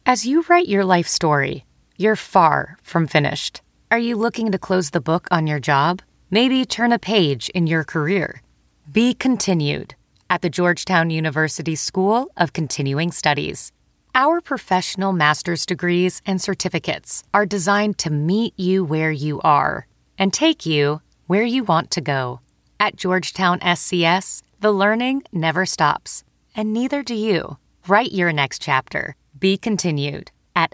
As you write your life story, you're far from finished. Are you looking to close the book on your job? Maybe turn a page in your career? Be continued at the Georgetown University School of Continuing Studies. Our professional master's degrees and certificates are designed to meet you where you are and take you where you want to go. At Georgetown SCS, the learning never stops, and neither do you. Write your next chapter. Be continued at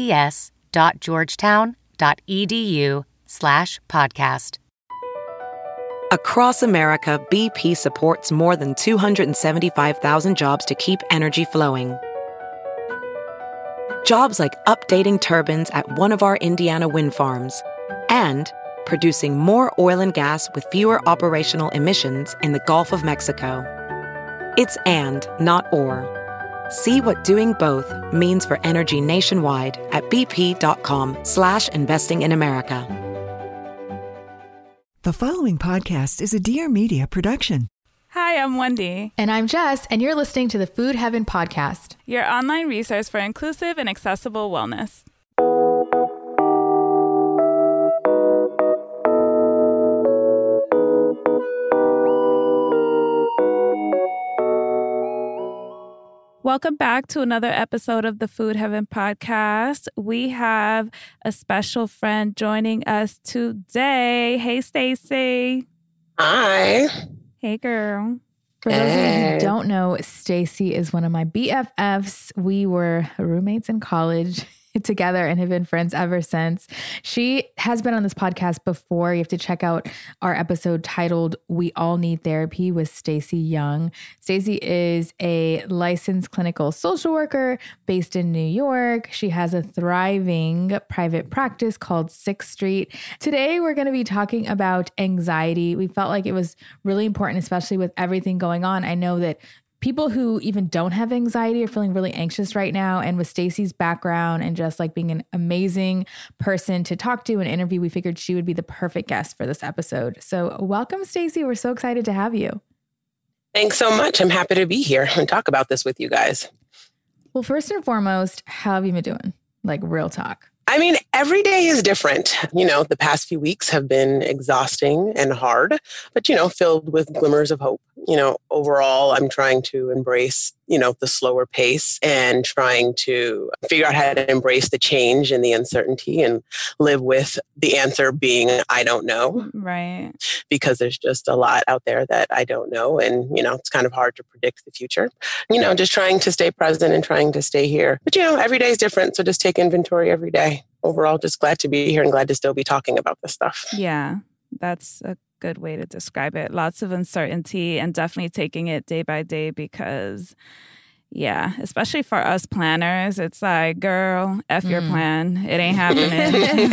scs.georgetown.edu/podcast. Across America, BP supports more than 275,000 jobs to keep energy flowing. Jobs like updating turbines at one of our Indiana wind farms and producing more oil and gas with fewer operational emissions in the Gulf of Mexico. It's and, not or. See what doing both means for energy nationwide at bp.com/investing in America. The following podcast is a Dear Media production. Hi, I'm Wendy. And I'm Jess, and you're listening to the Food Heaven Podcast, your online resource for inclusive and accessible wellness. Welcome back to another episode of the Food Heaven Podcast. We have a special friend joining us today. Hey, Stacy. Hi. Hey, girl. For those of you who don't know, Stacy is one of my BFFs. We were roommates in college together and have been friends ever since. She has been on this podcast before. You have to check out our episode titled We All Need Therapy with Stacy Young. Stacy is a licensed clinical social worker based in New York. She has a thriving private practice called Sixth Street. Today, we're going to be talking about anxiety. We felt like it was really important, especially with everything going on. I know that people who even don't have anxiety are feeling really anxious right now. And with Stacy's background and just like being an amazing person to talk to and interview, we figured she would be the perfect guest for this episode. So welcome, Stacy. We're so excited to have you. Thanks so much. I'm happy to be here and talk about this with you guys. Well, first and foremost, how have you been doing? Like real talk. I mean, every day is different. You know, the past few weeks have been exhausting and hard, but, filled with glimmers of hope. Overall, I'm trying to embrace, the slower pace and trying to figure out how to embrace the change and the uncertainty and live with the answer being, I don't know. Right. Because there's just a lot out there that I don't know. And, it's kind of hard to predict the future. Just trying to stay present and trying to stay here. But, every day is different. So just take inventory every day. Overall, just glad to be here and glad to still be talking about this stuff. Yeah, that's a good way to describe it. Lots of uncertainty and definitely taking it day by day because, yeah, especially for us planners, it's like, girl, F your plan. It ain't happening.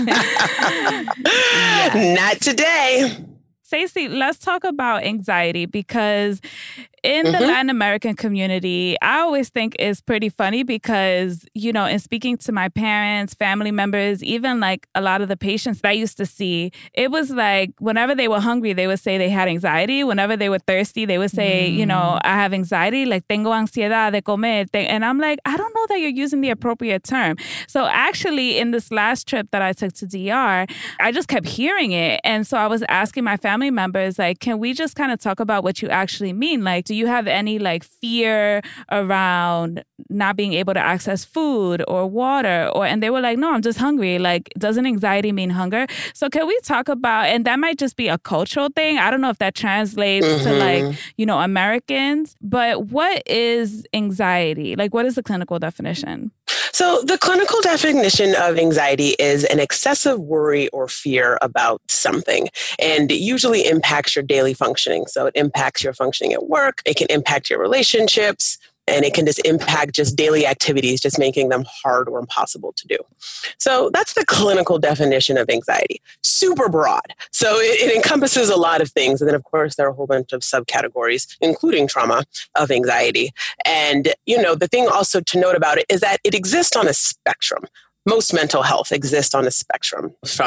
Yes. Not today. Stacey, let's talk about anxiety because in the Latin American community, I always think it's pretty funny because, in speaking to my parents, family members, even like a lot of the patients that I used to see, it was like whenever they were hungry, they would say they had anxiety. Whenever they were thirsty, they would say, I have anxiety, like tengo ansiedad de comer. And I'm like, I don't know that you're using the appropriate term. So actually, in this last trip that I took to DR, I just kept hearing it. And so I was asking my family members, like, can we just kind of talk about what you actually mean? Like, do you have any like fear around not being able to access food or water? And they were like, no, I'm just hungry. Like, doesn't anxiety mean hunger? So can we talk about, and that might just be a cultural thing. I don't know if that translates to like, Americans, but what is anxiety? Like, what is the clinical definition? So the clinical definition of anxiety is an excessive worry or fear about something, and it usually impacts your daily functioning. So it impacts your functioning at work. It can impact your relationships. And it can just impact just daily activities, just making them hard or impossible to do. So that's the clinical definition of anxiety. Super broad. So it encompasses a lot of things. And then, of course, there are a whole bunch of subcategories, including trauma of anxiety. And, the thing also to note about it is that it exists on a spectrum. Most mental health exists on a spectrum from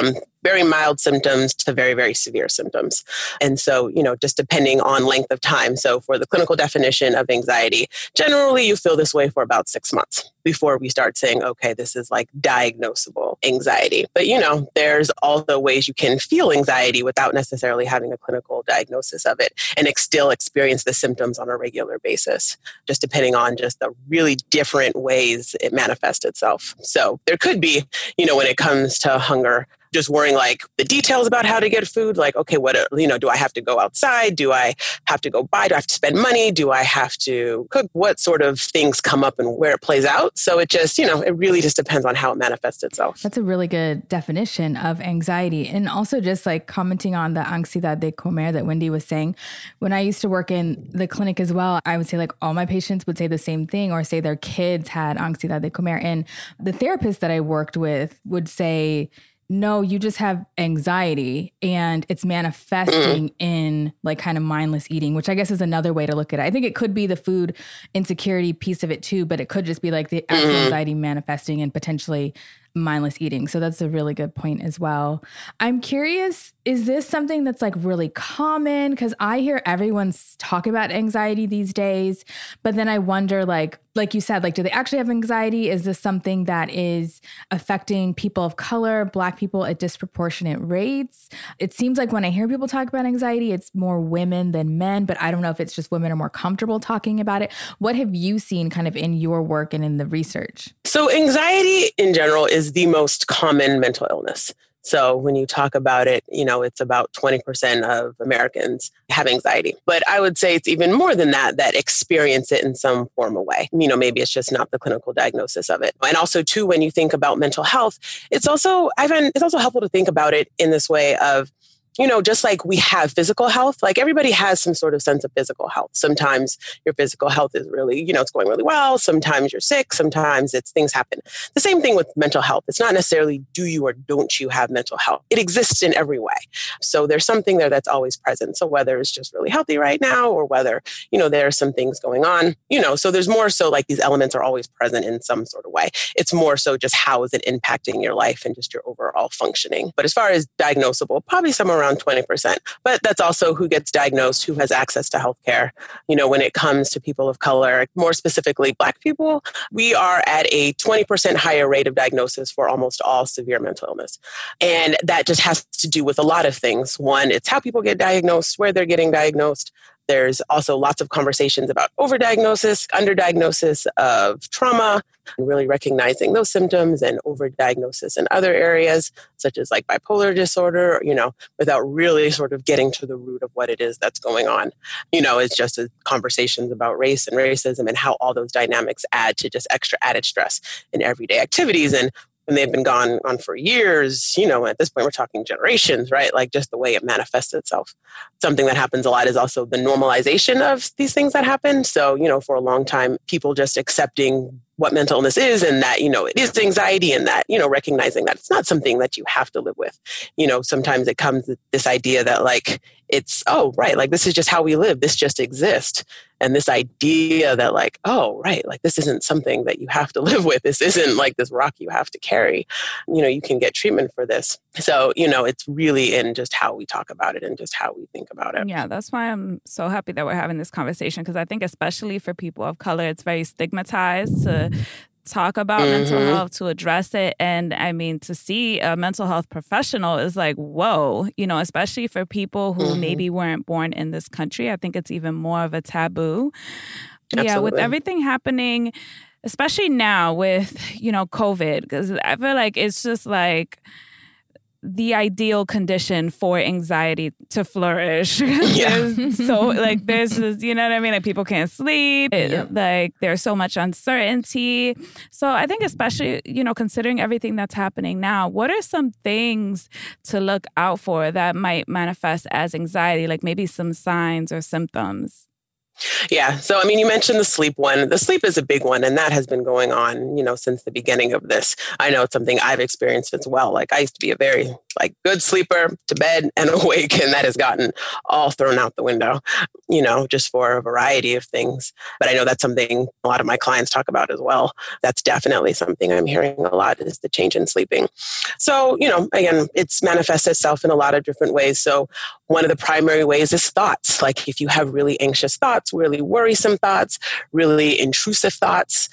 very mild symptoms to very, very severe symptoms. And so, just depending on length of time. So for the clinical definition of anxiety, generally you feel this way for about 6 months before we start saying, okay, this is like diagnosable anxiety. But, there's also ways you can feel anxiety without necessarily having a clinical diagnosis of it and still experience the symptoms on a regular basis, just depending on just the really different ways it manifests itself. So there could be, when it comes to hunger, just worrying like the details about how to get food, like, okay, what, do I have to go outside? Do I have to go buy? Do I have to spend money? Do I have to cook? What sort of things come up and where it plays out? So it just, it really just depends on how it manifests itself. That's a really good definition of anxiety. And also just like commenting on the ansiedad de comer that Wendy was saying, when I used to work in the clinic as well, I would say like all my patients would say the same thing or say their kids had ansiedad de comer. And the therapist that I worked with would say, no, you just have anxiety and it's manifesting in like kind of mindless eating, which I guess is another way to look at it. I think it could be the food insecurity piece of it too, but it could just be like the actual anxiety manifesting and potentially mindless eating. So that's a really good point as well. I'm curious, is this something that's like really common? Because I hear everyone talk about anxiety these days, but then I wonder like you said, like, do they actually have anxiety? Is this something that is affecting people of color, Black people at disproportionate rates? It seems like when I hear people talk about anxiety, it's more women than men, but I don't know if it's just women are more comfortable talking about it. What have you seen kind of in your work and in the research? So anxiety in general is the most common mental illness. So when you talk about it, it's about 20% of Americans have anxiety. But I would say it's even more than that experience it in some form of way. Maybe it's just not the clinical diagnosis of it. And also too, when you think about mental health, it's also helpful to think about it in this way of, just like we have physical health, like everybody has some sort of sense of physical health. Sometimes your physical health is really, it's going really well. Sometimes you're sick. Sometimes things happen. The same thing with mental health. It's not necessarily do you or don't you have mental health. It exists in every way. So there's something there that's always present. So whether it's just really healthy right now or whether, there are some things going on, so there's more so like these elements are always present in some sort of way. It's more so just how is it impacting your life and just your overall functioning. But as far as diagnosable, probably somewhere around 20%. But that's also who gets diagnosed, who has access to healthcare. When it comes to people of color, more specifically Black people, we are at a 20% higher rate of diagnosis for almost all severe mental illness. And that just has to do with a lot of things. One, it's how people get diagnosed, where they're getting diagnosed. There's also lots of conversations about overdiagnosis, underdiagnosis of trauma, and really recognizing those symptoms and overdiagnosis in other areas, such as like bipolar disorder, without really sort of getting to the root of what it is that's going on. It's just conversations about race and racism and how all those dynamics add to just extra added stress in everyday activities. And when they've been gone on for years, at this point, we're talking generations, right? Like just the way it manifests itself. Something that happens a lot is also the normalization of these things that happen. So, for a long time, people just accepting what mental illness is and that, it is anxiety and that, recognizing that it's not something that you have to live with. Sometimes it comes with this idea that like, it's, oh, right, like this is just how we live. This just exists. And this idea that like, oh, right, like this isn't something that you have to live with. This isn't like this rock you have to carry. You can get treatment for this. So, it's really in just how we talk about it and just how we think about it. Yeah, that's why I'm so happy that we're having this conversation, because I think especially for people of color, it's very stigmatized to talk about mental health, to address it. And I mean, to see a mental health professional is like, whoa, especially for people who maybe weren't born in this country. I think it's even more of a taboo. Absolutely. Yeah, with everything happening, especially now with, COVID, because I feel like it's just like the ideal condition for anxiety to flourish. So like there's this, you know what I mean? Like people can't sleep. Like there's so much uncertainty. So I think especially, considering everything that's happening now, what are some things to look out for that might manifest as anxiety? Like maybe some signs or symptoms? Yeah. So, you mentioned the sleep one. The sleep is a big one, and that has been going on, since the beginning of this. I know it's something I've experienced as well. Like I used to be a very like good sleeper to bed and awake. And that has gotten all thrown out the window, just for a variety of things. But I know that's something a lot of my clients talk about as well. That's definitely something I'm hearing a lot is the change in sleeping. So, again, it's manifests itself in a lot of different ways. So one of the primary ways is thoughts. Like if you have really anxious thoughts, really worrisome thoughts, really intrusive thoughts,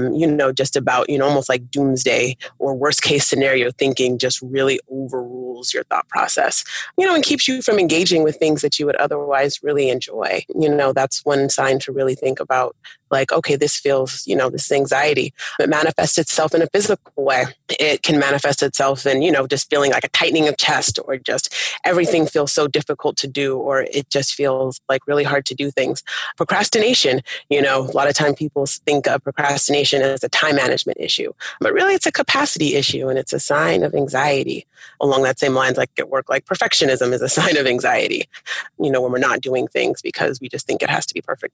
just about, almost like doomsday or worst case scenario thinking just really overrules your thought process, and keeps you from engaging with things that you would otherwise really enjoy. That's one sign to really think about, like, okay, this feels, this is anxiety. It manifests itself in a physical way. It can manifest itself in, just feeling like a tightening of chest, or just everything feels so difficult to do, or it just feels like really hard to do things. Procrastination, a lot of time people think of procrastination as a time management issue, but really it's a capacity issue, and it's a sign of anxiety. Along that same lines, like at work, like perfectionism is a sign of anxiety, when we're not doing things because we just think it has to be perfect.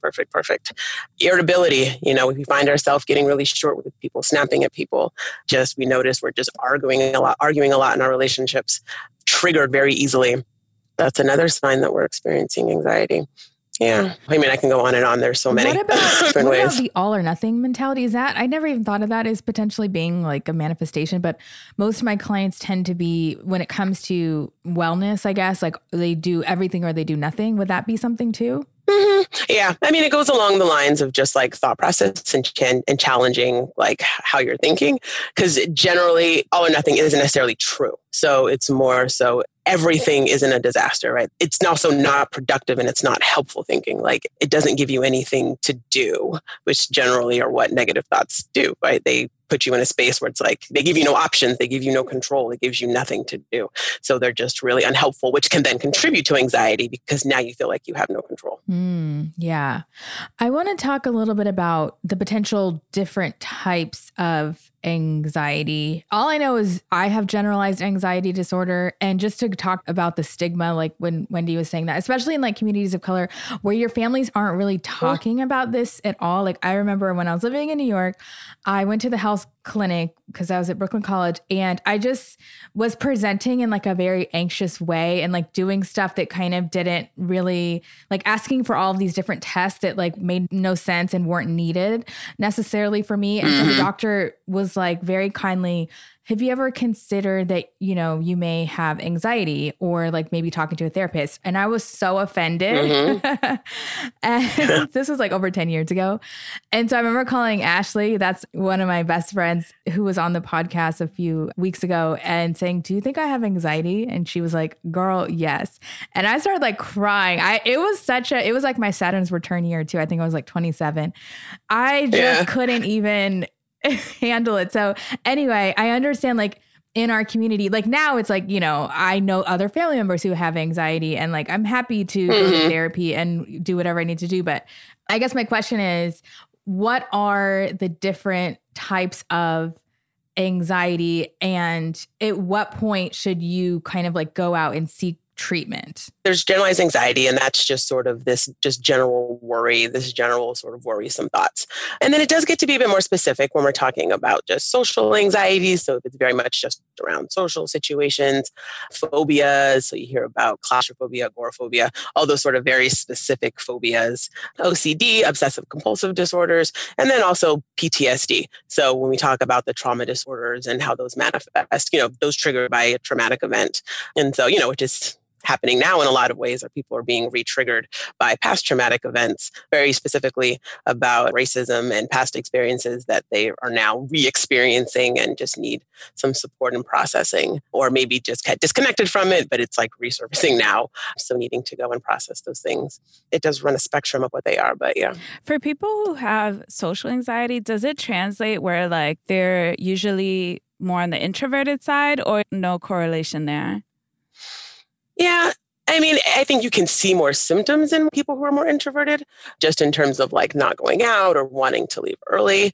Irritability, if we find ourselves getting really short with people, snapping at people, we notice we're just arguing a lot in our relationships, triggered very easily. That's another sign that we're experiencing anxiety. Yeah. I mean, I can go on and on. There's so many different ways. What about the all or nothing mentality? I never even thought of that as potentially being like a manifestation, but most of my clients tend to be, when it comes to wellness, I guess, like they do everything or they do nothing. Would that be something too? Mm-hmm. Yeah. I mean, it goes along the lines of just like thought process and challenging like how you're thinking, because generally all or nothing isn't necessarily true. So it's more so everything isn't a disaster, right? It's also not productive and it's not helpful thinking. Like it doesn't give you anything to do, which generally are what negative thoughts do, right? They put you in a space where it's like, they give you no options, they give you no control, it gives you nothing to do. So they're just really unhelpful, which can then contribute to anxiety because now you feel like you have no control. Yeah. I want to talk a little bit about the potential different types of anxiety. All I know is I have generalized anxiety disorder. And just to talk about the stigma, like when Wendy was saying that, especially in like communities of color where your families aren't really talking about this at all. Like I remember when I was living in New York, I went to the health clinic because I was at Brooklyn College, and I just was presenting in like a very anxious way and like doing stuff that kind of didn't really, like asking for all of these different tests that like made no sense and weren't needed necessarily for me. And so the doctor was like very kindly, have you ever considered that, you may have anxiety, or like maybe talking to a therapist? And I was so offended. And this was like over 10 years ago. And so I remember calling Ashley, that's one of my best friends who was on the podcast a few weeks ago, and saying, do you think I have anxiety? And she was like, girl, yes. And I started like crying. It was like my Saturn's return year too. I think I was like 27. I just couldn't even handle it. So anyway, I understand like in our community, like now it's like, I know other family members who have anxiety, and like, I'm happy to go to therapy and do whatever I need to do. But I guess my question is, what are the different types of anxiety, and at what point should you kind of like go out and seek treatment? There's generalized anxiety, and that's just sort of this just general worry, this general sort of worrisome thoughts. And then it does get to be a bit more specific when we're talking about just social anxiety. So if it's very much just around social situations, phobias, so you hear about claustrophobia, agoraphobia, all those sort of very specific phobias, OCD, obsessive compulsive disorders, and then also PTSD. So when we talk about the trauma disorders and how those manifest, those triggered by a traumatic event. And so, which is happening now in a lot of ways, are people are being re-triggered by past traumatic events, very specifically about racism and past experiences that they are now re-experiencing and just need some support and processing, or maybe just get disconnected from it, but it's like resurfacing now. So needing to go and process those things. It does run a spectrum of what they are, but yeah. For people who have social anxiety, does it translate where like they're usually more on the introverted side, or no correlation there? Yeah. I mean, I think you can see more symptoms in people who are more introverted, just in terms of like not going out or wanting to leave early.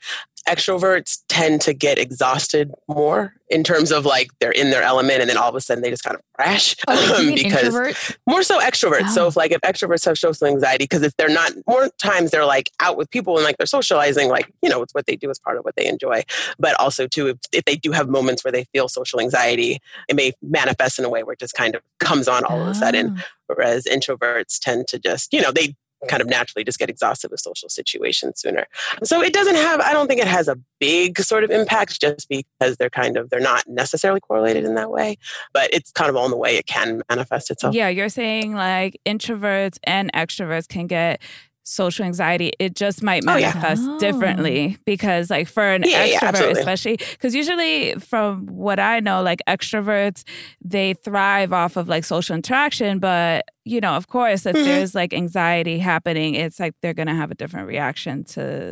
extroverts tend to get exhausted more in terms of like they're in their element and then all of a sudden they just kind of crash. Because introverts? More so extroverts. Oh. So if extroverts have social anxiety, because if they're not, more times they're like out with people and like they're socializing, like, you know, it's what they do as part of what they enjoy. But also too, if they do have moments where they feel social anxiety, it may manifest in a way where it just kind of comes on all of a sudden. Whereas introverts tend to just, you know, they kind of naturally just get exhausted with social situations sooner. So it doesn't have, I don't think it has a big sort of impact just because they're not necessarily correlated in that way, but it's kind of on the way it can manifest itself. Yeah, you're saying like introverts and extroverts can get social anxiety. It just might manifest differently because like for an extrovert especially, because usually from what I know, like extroverts, they thrive off of like social interaction. But, you know, of course, if there's like anxiety happening, it's like they're going to have a different reaction to,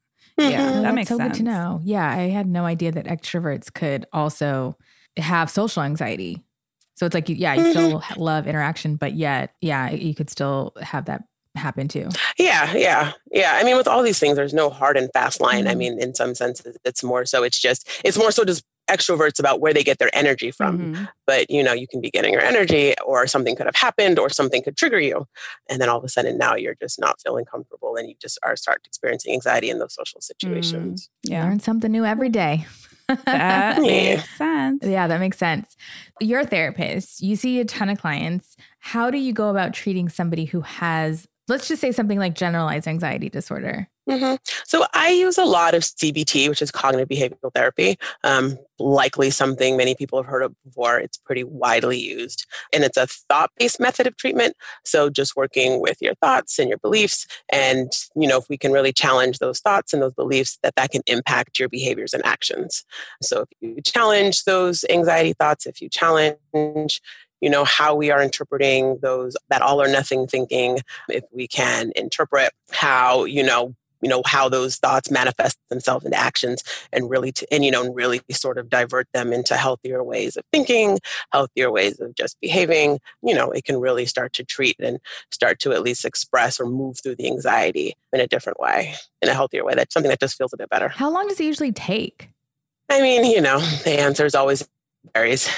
that makes sense. Good to know. Yeah, I had no idea that extroverts could also have social anxiety. So it's like, you still love interaction, but yet, you could still have that happen too. Yeah. I mean, with all these things, there's no hard and fast line. I mean, in some senses, it's more so just extroverts about where they get their energy from. But, you know, you can be getting your energy or something could have happened or something could trigger you. And then all of a sudden now you're just not feeling comfortable and you just start experiencing anxiety in those social situations. Learn something new every day. That makes sense. Yeah, that makes sense. You're a therapist. You see a ton of clients. How do you go about treating somebody who has, let's just say something like generalized anxiety disorder? So I use a lot of CBT, which is cognitive behavioral therapy. Likely something many people have heard of before. It's pretty widely used. And it's a thought-based method of treatment. So just working with your thoughts and your beliefs. And, you know, if we can really challenge those thoughts and those beliefs, that can impact your behaviors and actions. So if you challenge those anxiety thoughts, if you challenge you know, how we are interpreting that all or nothing thinking, if we can interpret how, how those thoughts manifest themselves into actions and really sort of divert them into healthier ways of thinking, healthier ways of just behaving, you know, it can really start to treat and start to at least express or move through the anxiety in a different way, in a healthier way. That's something that just feels a bit better. How long does it usually take? I mean, you know, the answer is always varies.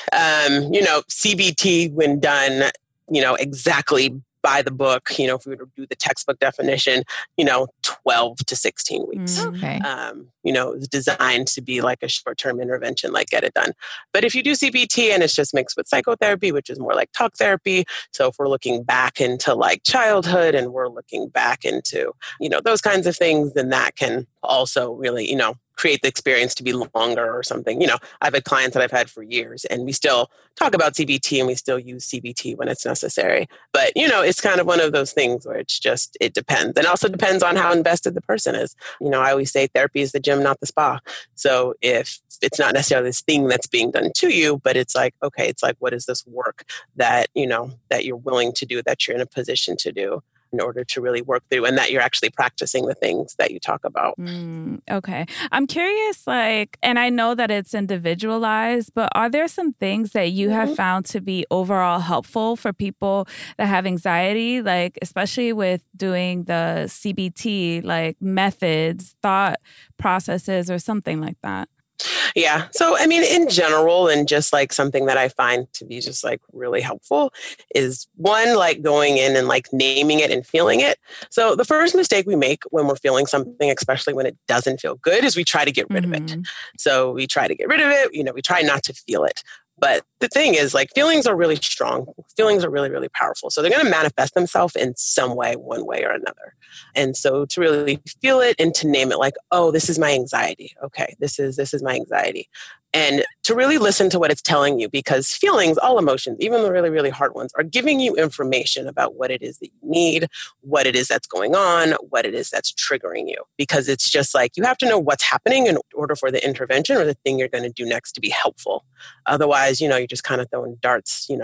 CBT when done, you know, exactly by the book, you know, if we were to do the textbook definition, you know, 12 to 16 weeks. Okay. It's designed to be like a short-term intervention, like get it done. But if you do CBT and it's just mixed with psychotherapy, which is more like talk therapy. So if we're looking back into like childhood and we're looking back into, you know, those kinds of things, then that can also really, you know, create the experience to be longer or something. You know, I've had clients that I've had for years and we still talk about CBT and we still use CBT when it's necessary. But, you know, it's kind of one of those things where it depends. And also depends on how invested the person is. You know, I always say therapy is the gym, not the spa. So if it's not necessarily this thing that's being done to you, but it's like, okay, it's like, what is this work that, you know, that you're willing to do, that you're in a position to do in order to really work through, and that you're actually practicing the things that you talk about. Okay. I'm curious, and I know that it's individualized, but are there some things that you have found to be overall helpful for people that have anxiety, like especially with doing the CBT, like methods, thought processes, or something like that? Yeah. So, I mean, in general, and just like something that I find to be just like really helpful is one, like going in and like naming it and feeling it. So the first mistake we make when we're feeling something, especially when it doesn't feel good, is we try to get rid of it. So we try to get rid of it. You know, we try not to feel it. But the thing is, like, feelings are really strong. Feelings are really, really powerful. So they're going to manifest themselves in some way, one way or another. And so to really feel it and to name it like, oh, this is my anxiety. Okay, this is my anxiety. And to really listen to what it's telling you, because feelings, all emotions, even the really, really hard ones, are giving you information about what it is that you need, what it is that's going on, what it is that's triggering you. Because it's just like, you have to know what's happening in order for the intervention or the thing you're going to do next to be helpful. Otherwise, you know, you're just kind of throwing darts, you know,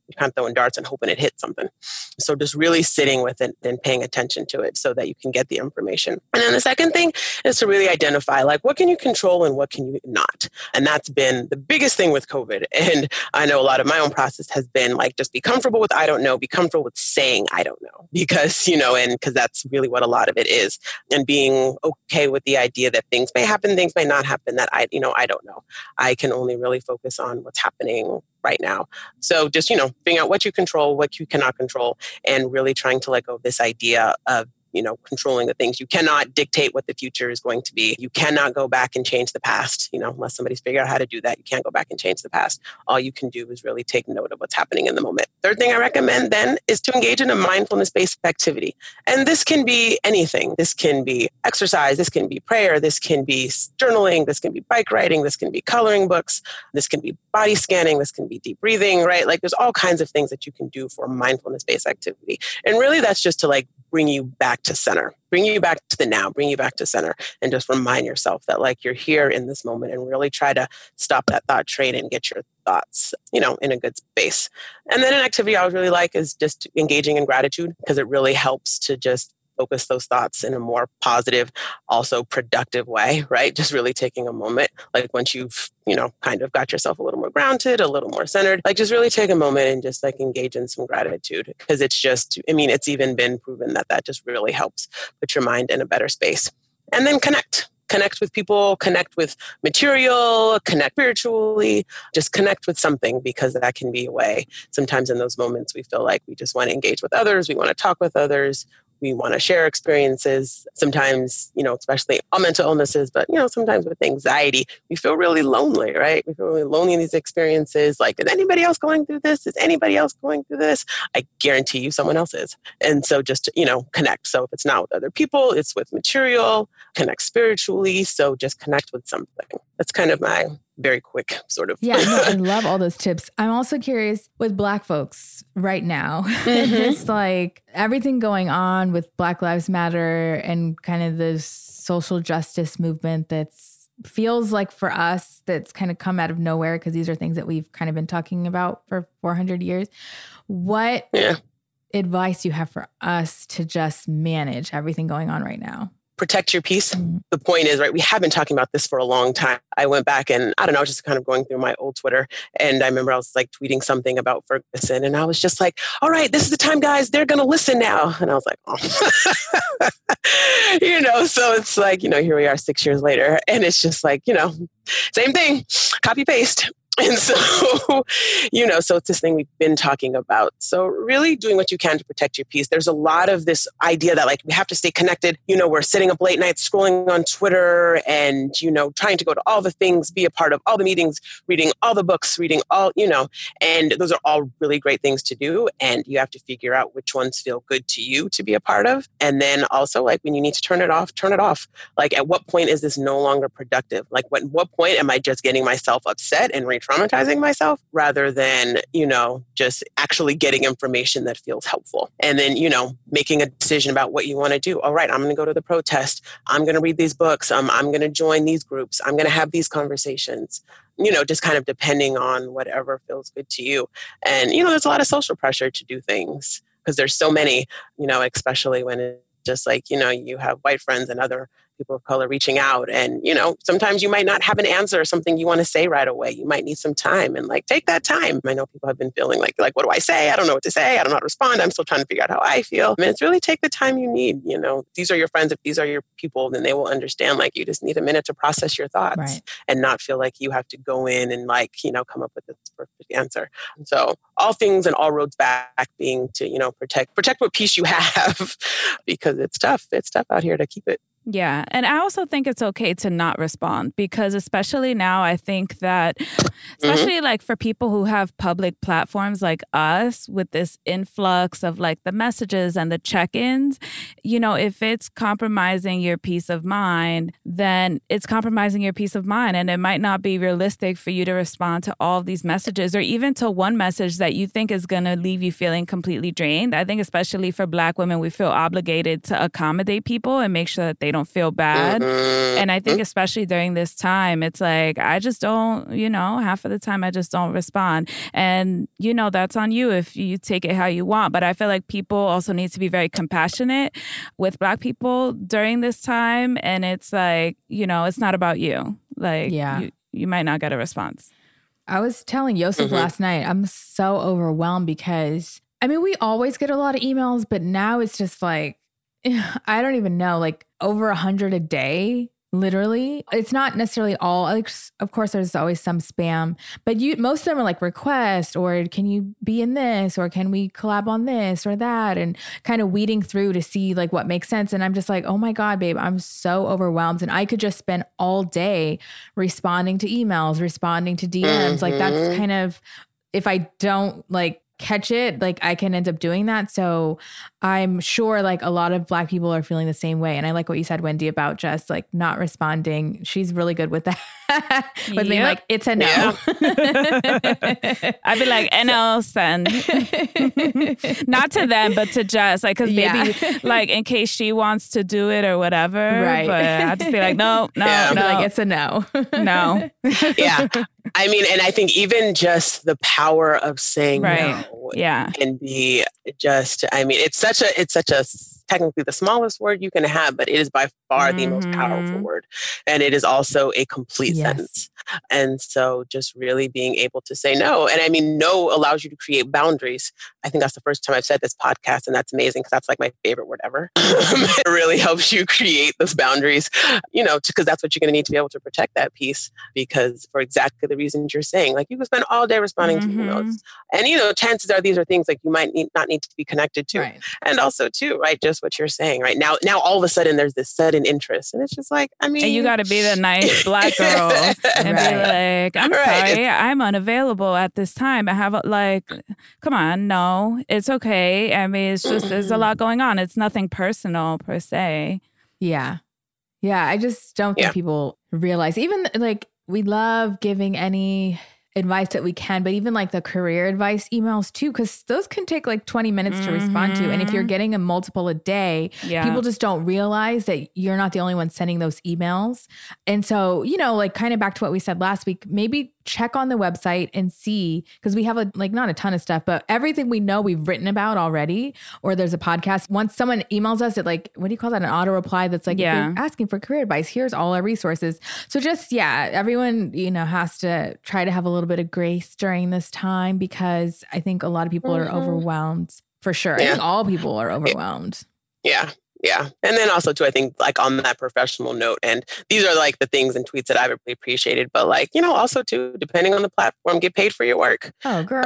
kind of throwing darts and hoping it hits something. So just really sitting with it and paying attention to it so that you can get the information. And then the second thing is to really identify, like, what can you control and what can you not? And that's been the biggest thing with COVID. And I know a lot of my own process has been like, just be comfortable with I don't know, be comfortable with saying I don't know, because, because that's really what a lot of it is. And being okay with the idea that things may happen, things may not happen, that I don't know. I can only really focus on what's happening right now. So just, figuring out what you control, what you cannot control, and really trying to let go of this idea of controlling the things. You cannot dictate what the future is going to be. You cannot go back and change the past, unless somebody's figured out how to do that. You can't go back and change the past. All you can do is really take note of what's happening in the moment. Third thing I recommend then is to engage in a mindfulness-based activity. And this can be anything. This can be exercise. This can be prayer. This can be journaling. This can be bike riding. This can be coloring books. This can be body scanning. This can be deep breathing, right? Like there's all kinds of things that you can do for a mindfulness-based activity. And really that's just to bring you back to center, bring you back to the now, bring you back to center, and just remind yourself that you're here in this moment, and really try to stop that thought train and get your thoughts, in a good space. And then an activity I would really like is just engaging in gratitude, because it really helps to just focus those thoughts in a more positive, also productive way, right? Just really taking a moment, once you've, kind of got yourself a little more grounded, a little more centered, just really take a moment and just engage in some gratitude, because it's just, it's even been proven that just really helps put your mind in a better space. And then connect with people, connect with material, connect spiritually, just connect with something, because that can be a way. Sometimes in those moments, we feel like we just want to engage with others. We want to talk with others. We want to share experiences. Sometimes, especially all mental illnesses, but, sometimes with anxiety, we feel really lonely, right? We feel really lonely in these experiences. Is anybody else going through this? Is anybody else going through this? I guarantee you someone else is. And so just, connect. So if it's not with other people, it's with material, connect spiritually. So just connect with something. That's kind of my very quick sort of. Yeah, no, I love all those tips. I'm also curious with Black folks right now, it's everything going on with Black Lives Matter and kind of the social justice movement that's feels like for us that's kind of come out of nowhere, because these are things that we've kind of been talking about for 400 years. What advice do you have for us to just manage everything going on right now? Protect your peace. Mm-hmm. The point is, right, we have been talking about this for a long time. I went back and I was just kind of going through my old Twitter, and I remember I was tweeting something about Ferguson, and I was just like, all right, this is the time, guys, they're going to listen now. And I was like, oh, so it's here we are 6 years later, and it's just same thing, copy paste. And so, so it's this thing we've been talking about. So really doing what you can to protect your peace. There's a lot of this idea that we have to stay connected. We're sitting up late nights scrolling on Twitter and, trying to go to all the things, be a part of all the meetings, reading all the books, reading all, and those are all really great things to do. And you have to figure out which ones feel good to you to be a part of. And then also when you need to turn it off, turn it off. At what point is this no longer productive? What point am I just getting myself upset and traumatizing myself rather than, just actually getting information that feels helpful. And then, making a decision about what you want to do. All right, I'm going to go to the protest. I'm going to read these books. I'm going to join these groups. I'm going to have these conversations, just kind of depending on whatever feels good to you. And, there's a lot of social pressure to do things because there's so many, especially when it's just you have white friends and other people of color reaching out, and sometimes you might not have an answer or something you want to say right away. You might need some time, and take that time. I know people have been feeling like what do I say? I don't know what to say. I don't know how to respond. I'm still trying to figure out how I feel. it's really take the time you need. These are your friends. If these are your people, then they will understand. You just need a minute to process your thoughts and not feel like you have to go in and come up with this perfect answer. So all things and all roads back being to protect what peace you have because it's tough. It's tough out here to keep it. Yeah. And I also think it's okay to not respond, because especially now, I think that, especially for people who have public platforms like us with this influx of the messages and the check-ins, if it's compromising your peace of mind, then it's compromising your peace of mind. And it might not be realistic for you to respond to all of these messages or even to one message that you think is going to leave you feeling completely drained. I think especially for Black women, we feel obligated to accommodate people and make sure that they don't don't feel bad. And I think especially during this time, it's like, I just don't, half of the time I just don't respond. And, that's on you if you take it how you want. But I feel like people also need to be very compassionate with Black people during this time. And it's like, it's not about you. Like, you might not get a response. I was telling Yosef last night, I'm so overwhelmed because, we always get a lot of emails, but now it's just like, I don't even know, like over 100 a day, literally. It's not necessarily all, like, of course, there's always some spam, but most of them are like request, or can you be in this, or can we collab on this or that, and kind of weeding through to see like what makes sense. And I'm just like, oh my God, babe, I'm so overwhelmed. And I could just spend all day responding to emails, responding to DMs. Like that's kind of, if I don't like catch it, like I can end up doing that. So I'm sure like a lot of Black people are feeling the same way. And I like what you said, Wendy, about just like not responding. She's really good with that. With being like, it's a no. I'd be like, NL send. Not to them, but to Jess. Like, cause maybe like in case she wants to do it or whatever. Right. But I'd just be like, no. Like, it's a no. No. Yeah. And I think even just the power of saying no can be just, it's such a technically the smallest word you can have, but it is by far the most powerful word. And it is also a complete sentence. And so just really being able to say no. And no allows you to create boundaries. I think that's the first time I've said this podcast, and that's amazing because that's like my favorite word ever. It really helps you create those boundaries, because that's what you're going to need to be able to protect that piece, because for exactly the reasons you're saying, like you can spend all day responding to emails. And, chances are these are things like you might not need to be connected to. Right. And also too, right, just what you're saying right now all of a sudden there's this sudden interest, and it's just like, and you got to be the nice Black girl and be like, I'm sorry, I'm unavailable at this time. I have come on, no, it's okay. It's just, there's a lot going on. It's nothing personal per se. Yeah. I just don't think people realize, even like we love giving any advice that we can, but even like the career advice emails too, because those can take like 20 minutes to respond to. And if you're getting a multiple a day, people just don't realize that you're not the only one sending those emails. And so, like kind of back to what we said last week, maybe check on the website and see, because we have not a ton of stuff, but everything we know we've written about already, or there's a podcast. Once someone emails us, it like, what do you call that? An auto reply that's like, if you're asking for career advice, here's all our resources. So just, everyone, has to try to have a little bit of grace during this time, because I think a lot of people are overwhelmed for sure. I think all people are overwhelmed. Yeah. And then also too, I think like on that professional note, and these are like the things and tweets that I've really appreciated, but like, also too, depending on the platform, get paid for your work. Oh, girl.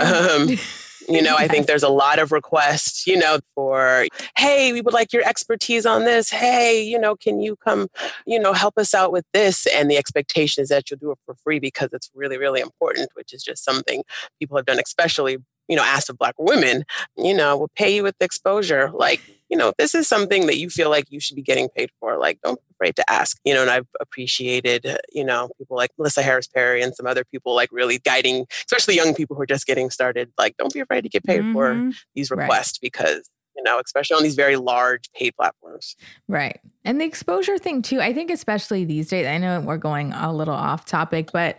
I think there's a lot of requests, for, hey, we would like your expertise on this. Hey, can you come, help us out with this? And the expectation is that you'll do it for free because it's really, really important, which is just something people have done, especially, asked of Black women, we'll pay you with exposure. Like, this is something that you feel like you should be getting paid for. Like, don't be afraid to ask, and I've appreciated, people like Melissa Harris Perry and some other people like really guiding, especially young people who are just getting started. Like, don't be afraid to get paid for these requests because, especially on these very large paid platforms. Right. And the exposure thing too, I think especially these days, I know we're going a little off topic, but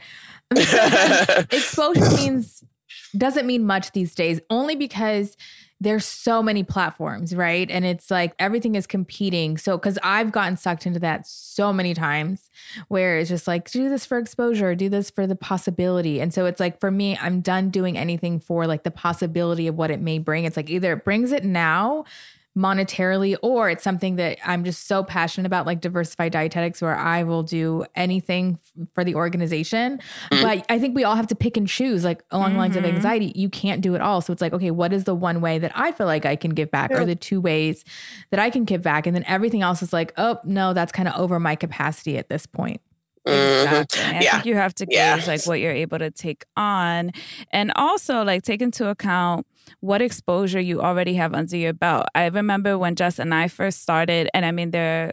exposure doesn't mean much these days, only because there's so many platforms, right? And it's like everything is competing. So, because I've gotten sucked into that so many times where it's just like, do this for exposure, do this for the possibility. And so it's like, for me, I'm done doing anything for like the possibility of what it may bring. It's like either it brings it now monetarily, or it's something that I'm just so passionate about, like Diversified Dietetics, where I will do anything for the organization. But I think we all have to pick and choose, like along the lines of anxiety, you can't do it all. So it's like, okay, what is the one way that I feel like I can give back, or the two ways that I can give back? And then everything else is like, oh no, that's kind of over my capacity at this point. Exactly. I think you have to gauge like what you're able to take on, and also like take into account what exposure you already have under your belt. I remember when Jess and I first started, and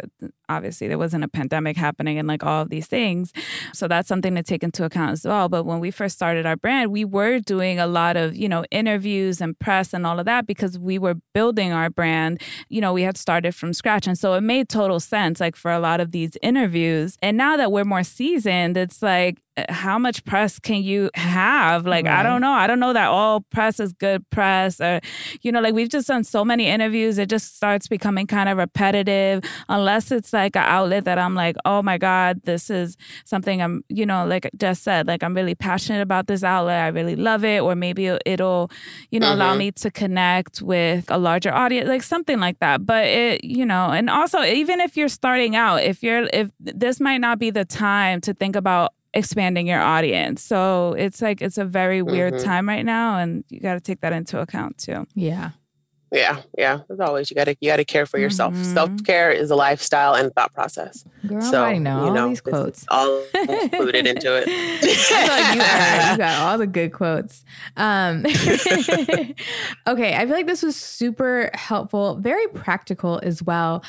obviously there wasn't a pandemic happening and like all of these things. So that's something to take into account as well. But when we first started our brand, we were doing a lot of, interviews and press and all of that because we were building our brand. We had started from scratch. And so it made total sense, like for a lot of these interviews. And now that we're more seasoned, it's like, how much press can you have? Like, right. I don't know. I don't know that all press is good press or, like we've just done so many interviews. It just starts becoming kind of repetitive unless it's like an outlet that I'm like, oh my God, this is something I'm, like I just said, like I'm really passionate about this outlet. I really love it. Or maybe it'll, allow me to connect with a larger audience, like something like that. But and also even if you're starting out, if this might not be the time to think about expanding your audience. So it's like, it's a very weird time right now. And you got to take that into account too. Yeah. Yeah. As always, you gotta care for yourself. Self-care is a lifestyle and a thought process. Girl, I know all these quotes. All included into it. I feel like you got all the good quotes. Okay, I feel like this was super helpful, very practical as well.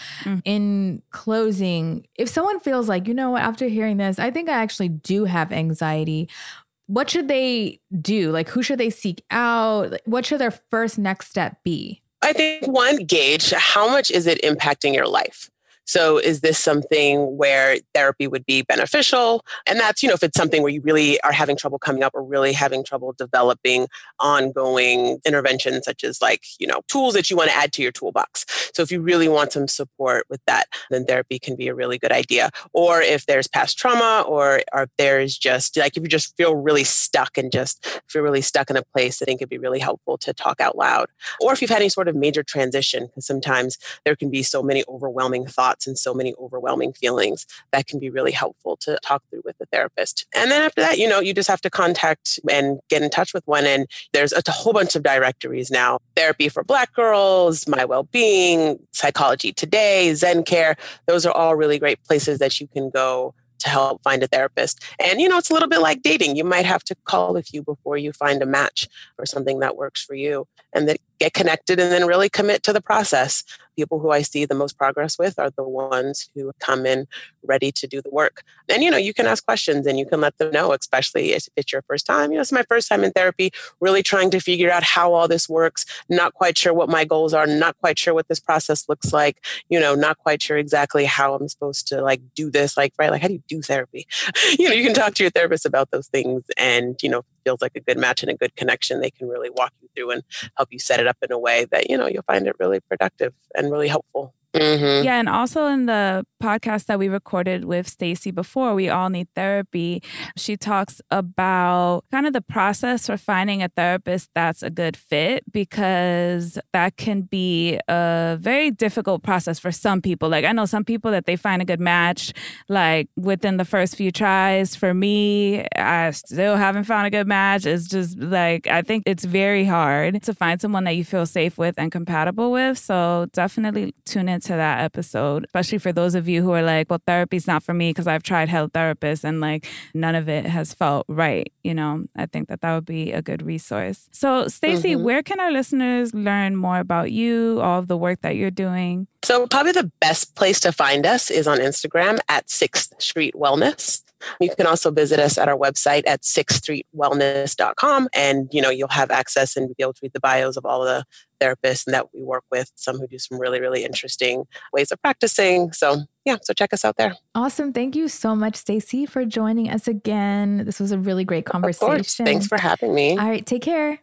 In closing, if someone feels like, after hearing this, I think I actually do have anxiety, what should they do? Like, who should they seek out? What should their first next step be? I think one, gauge how much is it impacting your life? So is this something where therapy would be beneficial? And that's, if it's something where you really are having trouble coming up or really having trouble developing ongoing interventions, such as like, tools that you want to add to your toolbox. So if you really want some support with that, then therapy can be a really good idea. Or if there's past trauma or if there's just like, if you just feel really stuck and if you're really stuck in a place, I think it'd be really helpful to talk out loud. Or if you've had any sort of major transition, because sometimes there can be so many overwhelming thoughts and so many overwhelming feelings that can be really helpful to talk through with a therapist. And then after that, you just have to contact and get in touch with one. And there's a whole bunch of directories now. Therapy for Black Girls, My Wellbeing, Psychology Today, Zen Care. Those are all really great places that you can go to help find a therapist. And, it's a little bit like dating. You might have to call a few before you find a match or something that works for you, and then get connected and then really commit to the process. People who I see the most progress with are the ones who come in ready to do the work. And, you can ask questions and you can let them know, especially if it's your first time. It's my first time in therapy, really trying to figure out how all this works, not quite sure what my goals are, not quite sure what this process looks like, not quite sure exactly how I'm supposed to like do this, like, right? Like, how do you do therapy? You can talk to your therapist about those things and, feels like a good match and a good connection. They can really walk you through and help you set it up in a way that, you'll find it really productive and really helpful. Mm-hmm. Yeah. And also in the podcast that we recorded with Stacey before, We All Need Therapy, she talks about kind of the process for finding a therapist that's a good fit, because that can be a very difficult process for some people. Like I know some people that they find a good match like within the first few tries. For me, I still haven't found a good match. It's just like, I think it's very hard to find someone that you feel safe with and compatible with. So definitely tune in to that episode, especially for those of you who are like, well, therapy's not for me because I've tried health therapists and like none of it has felt right. I think that would be a good resource. So Stacey, where can our listeners learn more about you, all of the work that you're doing? So probably the best place to find us is on Instagram at 6th Street Wellness. You can also visit us at our website at 6thstreetwellness.com. And, you'll have access and be able to read the bios of all of the therapists that we work with, some who do some really, really interesting ways of practicing. So check us out there. Awesome. Thank you so much, Stacey, for joining us again. This was a really great conversation. Of course. Thanks for having me. All right. Take care.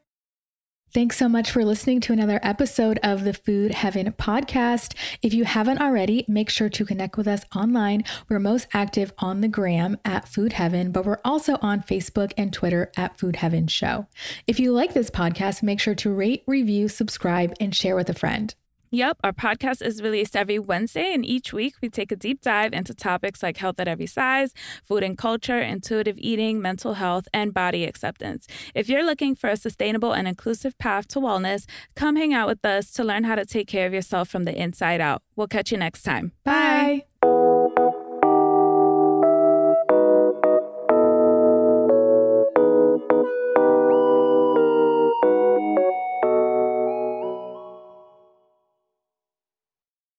Thanks so much for listening to another episode of the Food Heaven podcast. If you haven't already, make sure to connect with us online. We're most active on the gram at Food Heaven, but we're also on Facebook and Twitter at Food Heaven Show. If you like this podcast, make sure to rate, review, subscribe, and share with a friend. Yep, our podcast is released every Wednesday, and each week we take a deep dive into topics like health at every size, food and culture, intuitive eating, mental health, and body acceptance. If you're looking for a sustainable and inclusive path to wellness, come hang out with us to learn how to take care of yourself from the inside out. We'll catch you next time. Bye.